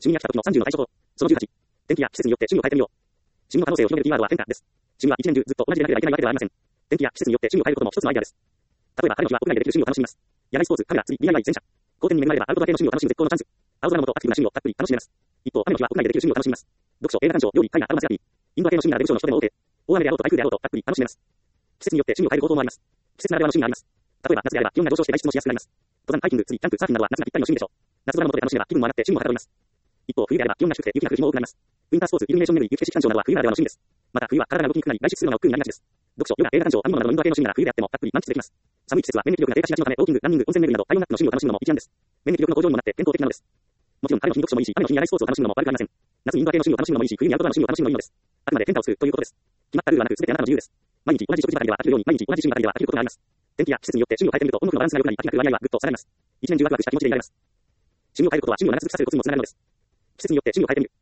趣味や来た時の30の対処法。その18。天気や季節によって趣味を変えてみよう。趣味の可能性を広げるキーワードは変化です。趣味は一年中ずっと同じでなければいけないわけではありません。天気や季節によって趣味を変えることも一つのアイデアです。例えば彼の日は屋外でできる趣味を楽しみます。野外スポーツ、カメラ、釣り、DIY、戦車。好天に恵まれればアウトドア系の趣味を楽しむ絶好のチャンス。青空の下アクティブな趣味をたっぷり楽しめます。一方、雨の日は屋内でできる趣味を楽しみます。読書、映画鑑賞、料理、絵画、アロマセラピー。インドア系の趣味ならウェブショーの人でも OK。大雨であろうと台風であろうとたっぷり楽しめます。季節によって趣味を変える方法もあります。季節ならではの趣味があります。例えば夏であれば気温が上昇して外出もしやすくなります。登山、ハイキング、釣り、キャンプ、サーフィンなどは夏がぴったりの趣味でしょう。夏空の下で楽しめば気分も上がって趣味もはかどります。一方、冬であれば気温が低くて雪が降る日も多くなります。ウィンタースポーツ、イルミネーション巡り、雪景色鑑賞などは冬ならではの趣味です。また冬は体が動きにくくなり外出するのが億劫になりがちです。読書、ヨガ、映画鑑賞、編み物などのインドア系の趣味なら冬であってもたっぷり満喫できます。寒い季節は免疫力が低下しがちのためウォーキング、ランニング、温泉巡りなど体温ナックの趣味を楽しむのも一案です。免疫力の向上にもなって健康的なのです。もちろん晴れの日に読書もいいし、雨の日に野外スポーツを楽しむのも悪くありません。夏にインドア系の趣味を楽しむのもいいし、冬にアウトドアの趣味を楽しむのもいいのです。あくまで変化をするということです。決まったルールはなく全てあなたの自由です。毎日同じ食事ばかりでは飽きるように毎日同じ趣味ばかりでは飽きることがあります。天気や季節によって趣味を変えてみるとオンオフのバランスが良くなり飽きなく割合はぐっと下がります。一年中ワクワクした気持ちでいられます。趣味を変えることは趣味を長続きさせるコツにもつながるのです。季節によって趣味を変えてみる。